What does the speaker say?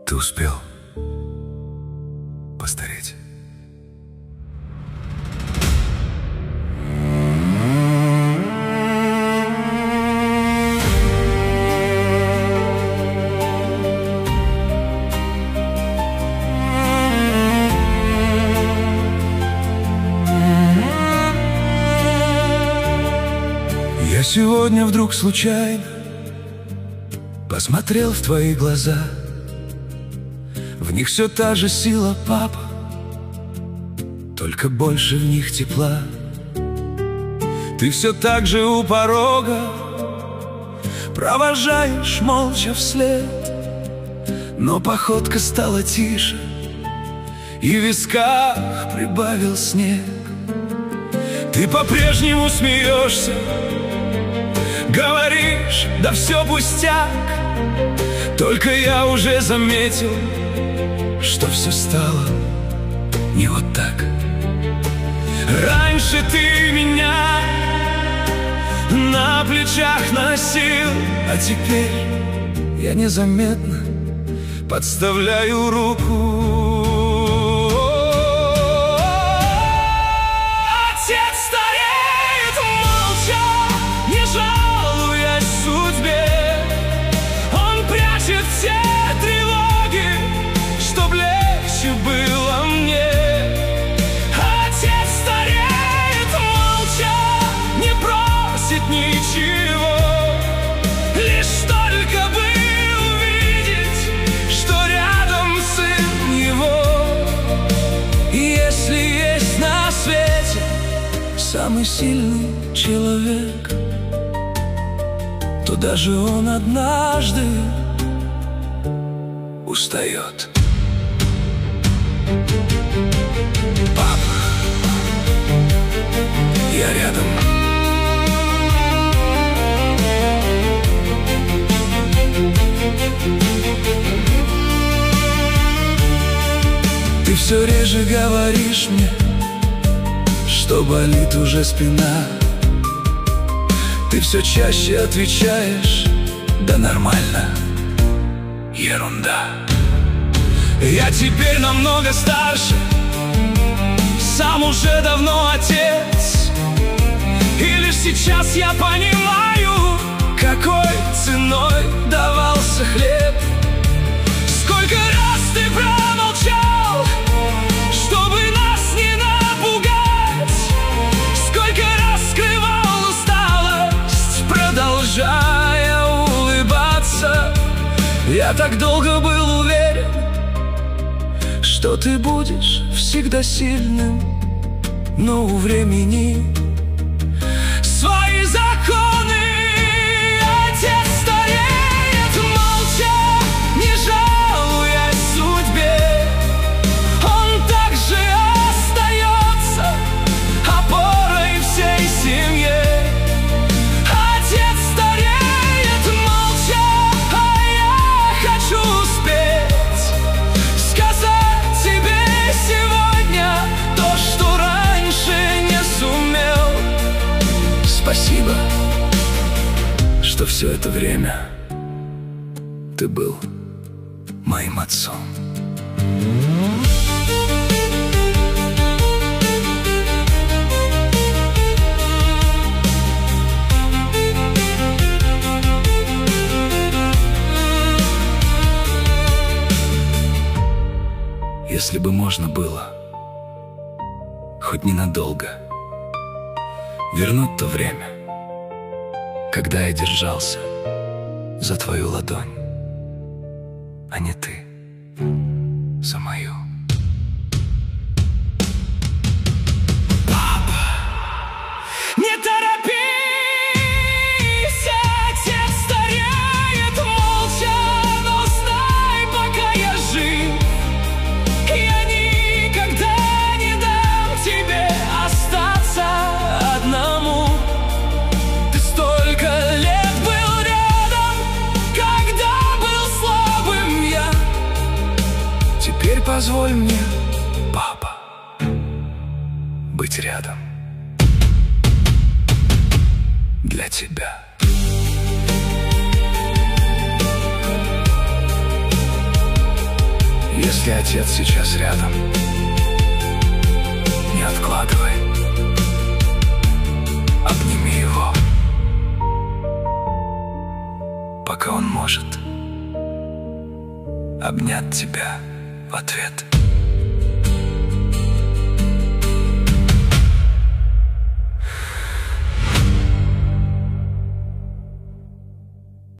Ты успел постареть. Я сегодня вдруг случайно посмотрел в твои глаза. В них все та же сила, папа, только больше в них тепла. Ты все так же у порога провожаешь молча вслед, но походка стала тише, и в висках прибавил снег. Ты по-прежнему смеешься, говоришь, да все пустяк. Только я уже заметил, что все стало не вот так. Раньше ты меня на плечах носил, а теперь я незаметно подставляю руку. Отец стареет молча, не жалуясь судьбе. Он прячет все тревоги, чтоб легче было мне. Отец стареет молча, не просит ничего, лишь только бы увидеть, что рядом сын его. И если есть на свете самый сильный человек, то даже он однажды устает. Папа, я рядом. Ты все реже говоришь мне, что болит уже спина. Ты все чаще отвечаешь: да нормально, ерунда. Я теперь намного старше, сам уже давно отец, и лишь сейчас я понимаю, какой ценой давался хлеб. Сколько раз ты промолчал, чтобы нас не напугать, сколько раз скрывал усталость, продолжая улыбаться. Я так долго был уверен, что ты будешь всегда сильным, но у времени свои законы. Отец стареет молча, не жалуясь судьбе. Он также остается опорой всей семье. Отец стареет молча, а я хочу успеть сказать тебе сегодня то, что раньше не сумел. Спасибо, что все это время ты был моим отцом. Если бы можно было хоть ненадолго вернуть то время, когда я держался за твою ладонь, а не ты за мою. Папа, не торопись, отец стареет молча, но знай, пока я жив, я никогда не дам тебе остаться одному. Ты столько лет был рядом, когда был слабым я. Теперь позволь мне, папа, быть рядом для тебя. Если отец сейчас рядом, не откладывай, обними его, пока он может обнять тебя в ответ.